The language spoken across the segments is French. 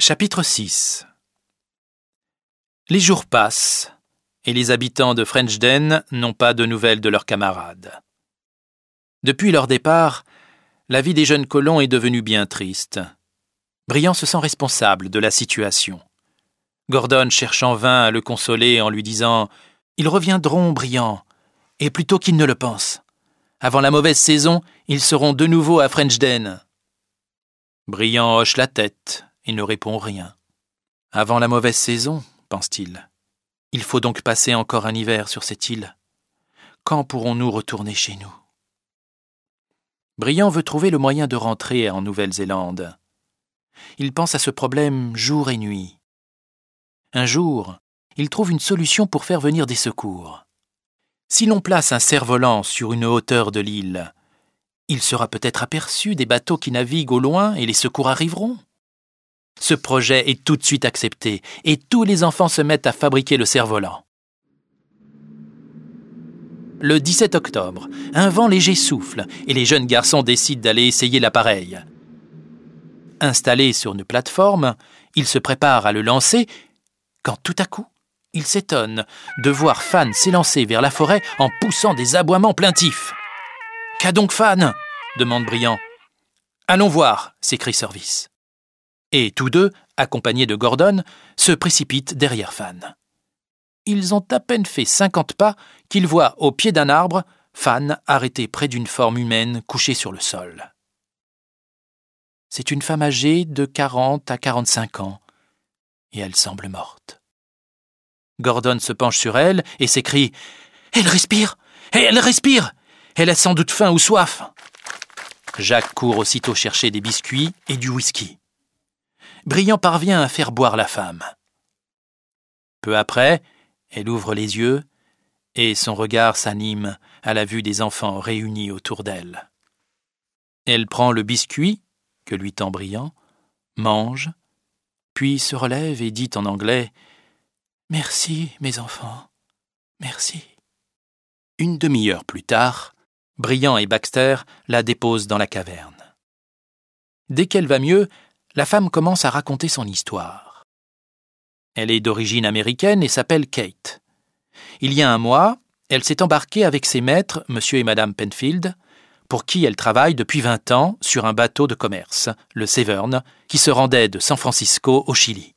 Chapitre 6. Les jours passent, et les habitants de Frenchden n'ont pas de nouvelles de leurs camarades. Depuis leur départ, la vie des jeunes colons est devenue bien triste. Briand se sent responsable de la situation. Gordon cherche en vain à le consoler en lui disant « Ils reviendront, Briand, et plutôt qu'ils ne le pensent. Avant la mauvaise saison, ils seront de nouveau à Frenchden. » Briand hoche la tête et ne répond rien. « Avant la mauvaise saison, pense-t-il. Il faut donc passer encore un hiver sur cette île. Quand pourrons-nous retourner chez nous ?» Briand veut trouver le moyen de rentrer en Nouvelle-Zélande. Il pense à ce problème jour et nuit. Un jour, il trouve une solution pour faire venir des secours. Si l'on place un cerf-volant sur une hauteur de l'île, il sera peut-être aperçu des bateaux qui naviguent au loin et les secours arriveront. Ce projet est tout de suite accepté et tous les enfants se mettent à fabriquer le cerf-volant. Le 17 octobre, un vent léger souffle et les jeunes garçons décident d'aller essayer l'appareil. Installés sur une plateforme, ils se préparent à le lancer quand tout à coup, ils s'étonnent de voir Fan s'élancer vers la forêt en poussant des aboiements plaintifs. « Qu'a donc Fan ?» demande Briand. « Allons voir !» s'écrie Service. Et tous deux, accompagnés de Gordon, se précipitent derrière Fan. Ils ont à peine fait 50 pas qu'ils voient au pied d'un arbre Fan arrêté près d'une forme humaine couchée sur le sol. C'est une femme âgée de 40 à 45 ans, et elle semble morte. Gordon se penche sur elle et s'écrie « Elle respire ! Elle respire ! Elle a sans doute faim ou soif !» Jacques court aussitôt chercher des biscuits et du whisky. Briand parvient à faire boire la femme. Peu après, elle ouvre les yeux et son regard s'anime à la vue des enfants réunis autour d'elle. Elle prend le biscuit que lui tend Briand, mange, puis se relève et dit en anglais « Merci, mes enfants, merci. » Une demi-heure plus tard, Briand et Baxter la déposent dans la caverne. Dès qu'elle va mieux, la femme commence à raconter son histoire. Elle est d'origine américaine et s'appelle Kate. Il y a un mois, elle s'est embarquée avec ses maîtres, monsieur et madame Penfield, pour qui elle travaille depuis 20 ans sur un bateau de commerce, le Severn, qui se rendait de San Francisco au Chili.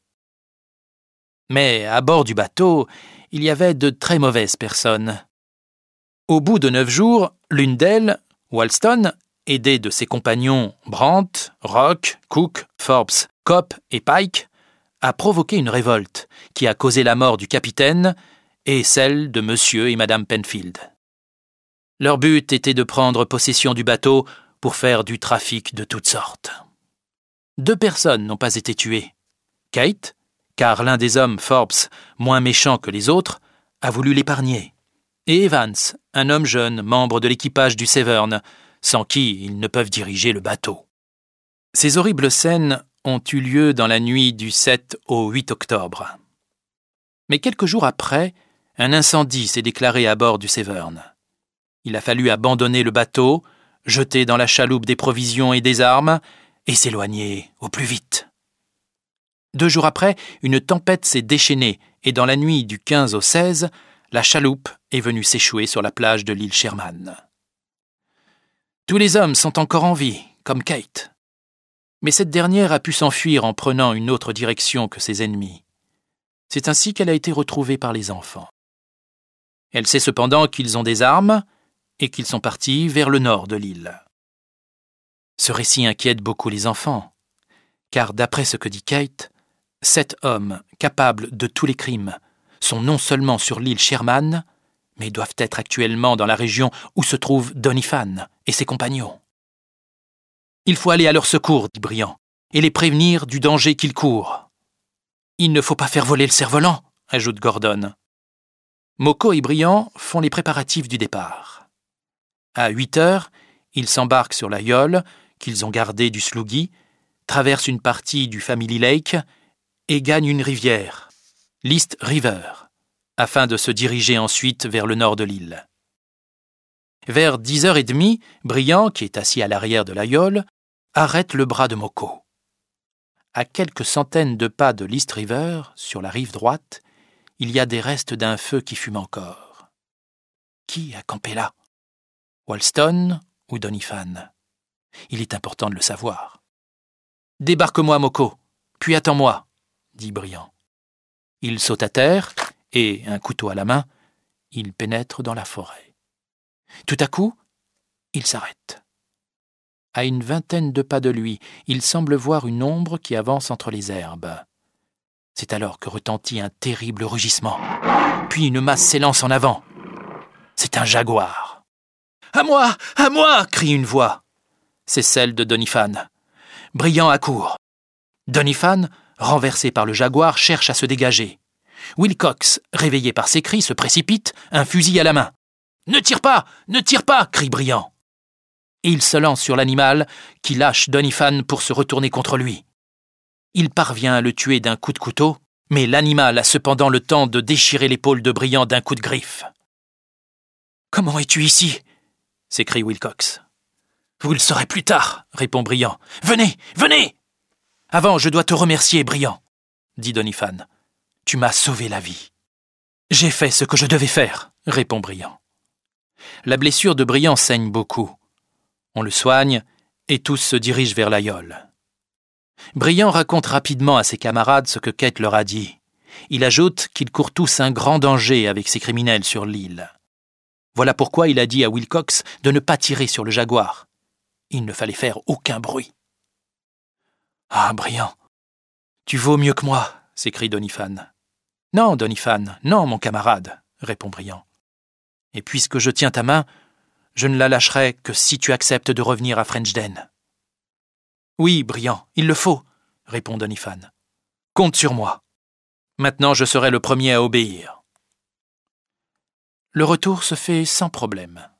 Mais à bord du bateau, il y avait de très mauvaises personnes. Au bout de 9 jours, l'une d'elles, Walston, aidée de ses compagnons Brandt, Rock, Cook, Forbes, Cope et Pike, a provoqué une révolte qui a causé la mort du capitaine et celle de monsieur et madame Penfield. Leur but était de prendre possession du bateau pour faire du trafic de toutes sortes. 2 personnes n'ont pas été tuées. Kate, car l'un des hommes, Forbes, moins méchant que les autres, a voulu l'épargner. Et Evans, un homme jeune, membre de l'équipage du Severn, sans qui ils ne peuvent diriger le bateau. Ces horribles scènes ont eu lieu dans la nuit du 7 au 8 octobre. Mais quelques jours après, un incendie s'est déclaré à bord du Severn. Il a fallu abandonner le bateau, jeter dans la chaloupe des provisions et des armes, et s'éloigner au plus vite. 2 jours après, une tempête s'est déchaînée, et dans la nuit du 15 au 16, la chaloupe est venue s'échouer sur la plage de l'île Sherman. Tous les hommes sont encore en vie, comme Kate. Mais cette dernière a pu s'enfuir en prenant une autre direction que ses ennemis. C'est ainsi qu'elle a été retrouvée par les enfants. Elle sait cependant qu'ils ont des armes et qu'ils sont partis vers le nord de l'île. Ce récit inquiète beaucoup les enfants, car d'après ce que dit Kate, 7 hommes capables de tous les crimes sont non seulement sur l'île Sherman, mais doivent être actuellement dans la région où se trouve Doniphan et ses compagnons. « Il faut aller à leur secours, dit Briand, et les prévenir du danger qu'ils courent. »« Il ne faut pas faire voler le cerf-volant, » ajoute Gordon. Moko et Briand font les préparatifs du départ. À 8 heures, ils s'embarquent sur la yole qu'ils ont gardée du Sloogie, traversent une partie du Family Lake et gagnent une rivière, l'East River, afin de se diriger ensuite vers le nord de l'île. Vers 10h30, Briand, qui est assis à l'arrière de la yole, arrête le bras de Moko. À quelques centaines de pas de l'East River, sur la rive droite, il y a des restes d'un feu qui fume encore. Qui a campé là? Wolston ou Doniphan? Il est important de le savoir. « Débarque-moi, Moko, puis attends-moi » dit Briand. Il saute à terre et, un couteau à la main, il pénètre dans la forêt. Tout à coup, il s'arrête. À une vingtaine de pas de lui, il semble voir une ombre qui avance entre les herbes. C'est alors que retentit un terrible rugissement. Puis une masse s'élance en avant. C'est un jaguar. « À moi! À moi !» crie une voix. C'est celle de Doniphan. Briand accourt. Doniphan, renversé par le jaguar, cherche à se dégager. Wilcox, réveillé par ses cris, se précipite, un fusil à la main. « Ne tire pas! Ne tire pas !» crie Briand. Et il se lance sur l'animal qui lâche Doniphan pour se retourner contre lui. Il parvient à le tuer d'un coup de couteau, mais l'animal a cependant le temps de déchirer l'épaule de Briand d'un coup de griffe. « Comment es-tu ici ?» s'écrie Wilcox. « Vous le saurez plus tard, » répond Briand. « Venez, venez !»« Avant, je dois te remercier, Briand, » dit Doniphan. « Tu m'as sauvé la vie. »« J'ai fait ce que je devais faire, » répond Briand. La blessure de Briand saigne beaucoup. On le soigne et tous se dirigent vers l'aïeul. Briand raconte rapidement à ses camarades ce que Kate leur a dit. Il ajoute qu'ils courent tous un grand danger avec ces criminels sur l'île. Voilà pourquoi il a dit à Wilcox de ne pas tirer sur le jaguar. Il ne fallait faire aucun bruit. « Ah, Briand, tu vaux mieux que moi » s'écrie Doniphan. « Non, Doniphan, non, mon camarade » répond Briand. « Et puisque je tiens ta main, je ne la lâcherai que si tu acceptes de revenir à Frenchden. »« Oui, Briand, il le faut » répond Doniphan. « Compte sur moi. Maintenant, je serai le premier à obéir. » Le retour se fait sans problème.